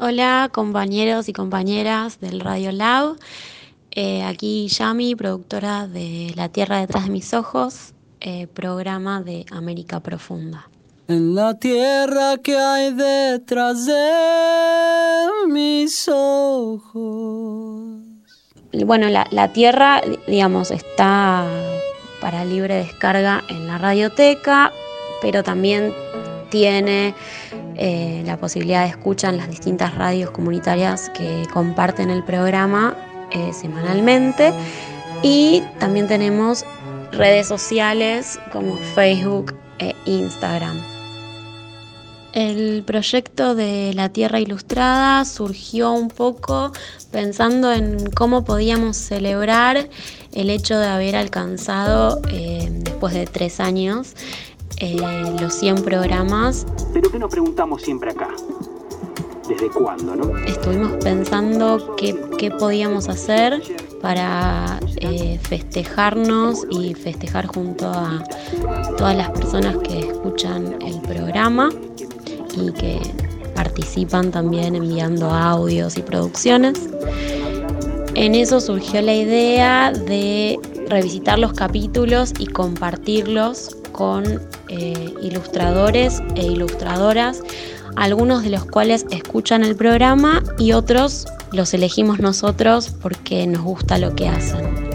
Hola compañeros y compañeras del Radio Lab, aquí Yami, productora de La Tierra detrás de mis ojos, programa de América Profunda. En la tierra que hay detrás de mis ojos. Bueno, la Tierra, digamos, está para libre descarga en la radioteca, pero también tiene la posibilidad de escuchar en las distintas radios comunitarias que comparten el programa semanalmente, y también tenemos redes sociales como Facebook e Instagram. El proyecto de La Tierra Ilustrada surgió un poco pensando en cómo podíamos celebrar el hecho de haber alcanzado, después de 3 años, los 100 programas. Pero ¿qué nos preguntamos siempre acá? ¿Desde cuándo, no? Estuvimos pensando qué podíamos hacer para festejarnos y festejar junto a todas las personas que escuchan el programa y que participan también enviando audios y producciones. En eso surgió la idea de revisitar los capítulos y compartirlos con ilustradores e ilustradoras, algunos de los cuales escuchan el programa y otros los elegimos nosotros porque nos gusta lo que hacen.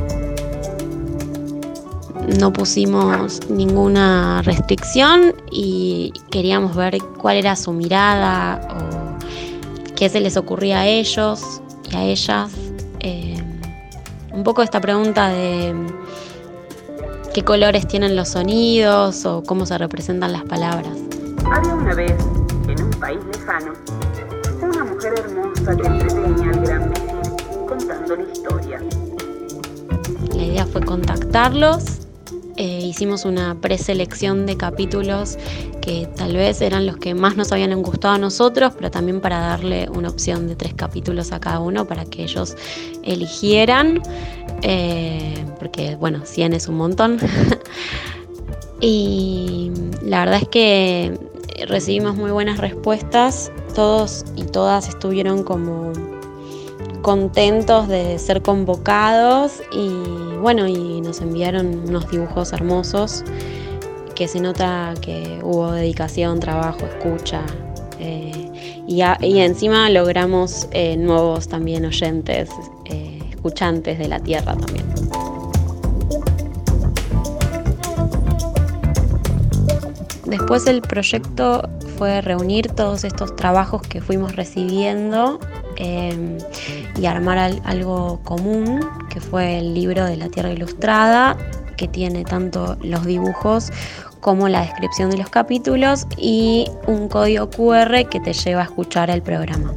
No pusimos ninguna restricción y queríamos ver cuál era su mirada o qué se les ocurría a ellos y a ellas. Un poco esta pregunta de qué colores tienen los sonidos o cómo se representan las palabras. Había una vez, en un país lejano, una mujer hermosa que entretenía al gran visir contándole historias. La idea fue contactarlos. Hicimos una preselección de capítulos que tal vez eran los que más nos habían gustado a nosotros, pero también para darle una opción de 3 capítulos a cada uno para que ellos eligieran, porque bueno, 100 es un montón. Y la verdad es que recibimos muy buenas respuestas. Todos y todas estuvieron como contentos de ser convocados y bueno, y nos enviaron unos dibujos hermosos que se nota que hubo dedicación, trabajo, escucha, y encima logramos nuevos también oyentes, escuchantes de la tierra también. Después el proyecto fue reunir todos estos trabajos que fuimos recibiendo y armar algo común, que fue el libro de La Tierra Ilustrada, que tiene tanto los dibujos como la descripción de los capítulos y un código QR que te lleva a escuchar el programa.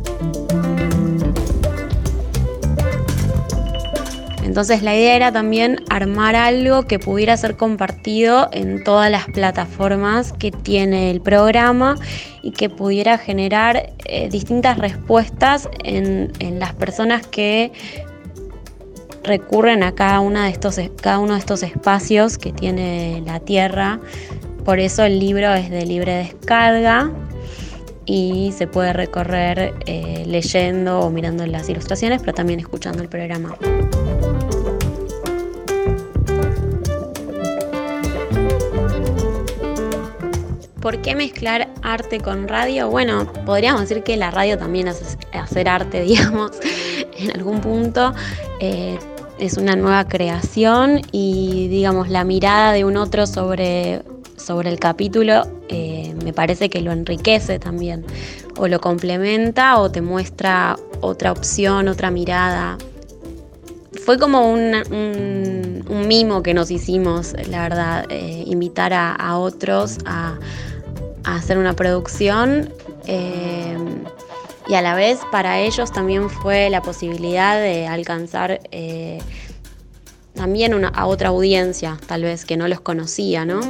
Entonces la idea era también armar algo que pudiera ser compartido en todas las plataformas que tiene el programa y que pudiera generar distintas respuestas en las personas que recurren a cada uno de estos espacios que tiene la Tierra. Por eso el libro es de libre descarga y se puede recorrer leyendo o mirando las ilustraciones, pero también escuchando el programa. ¿Por qué mezclar arte con radio? Bueno, podríamos decir que la radio también es hacer arte, digamos, en algún punto. Es una nueva creación y, digamos, la mirada de un otro sobre el capítulo me parece que lo enriquece también, o lo complementa o te muestra otra opción, otra mirada. Fue como un mimo que nos hicimos, la verdad, invitar a otros a hacer una producción, y a la vez para ellos también fue la posibilidad de alcanzar también a otra audiencia, tal vez que no los conocía, ¿no?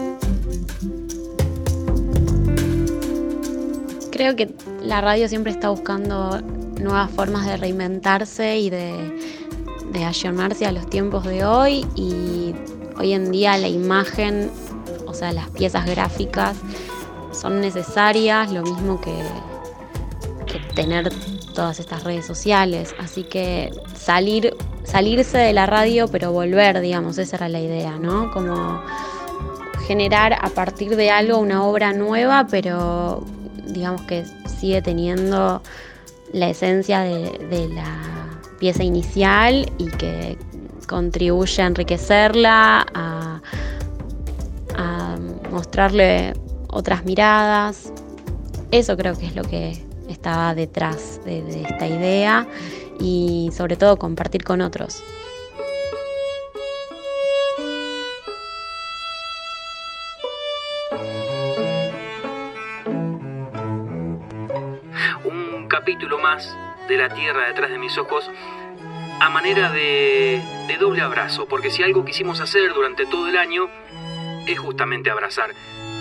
Creo que la radio siempre está buscando nuevas formas de reinventarse y de ayornarse a los tiempos de hoy, y hoy en día la imagen, o sea, las piezas gráficas son necesarias, lo mismo que tener todas estas redes sociales. Así que salirse de la radio, pero volver, digamos, esa era la idea, ¿no? Como generar a partir de algo una obra nueva, pero digamos que sigue teniendo la esencia de la pieza inicial y que contribuye a enriquecerla, a mostrarle otras miradas. Eso creo que es lo que estaba detrás de esta idea, y sobre todo compartir con otros. Un capítulo más de La Tierra detrás de mis ojos, a manera de doble abrazo, porque si algo quisimos hacer durante todo el año es justamente abrazar.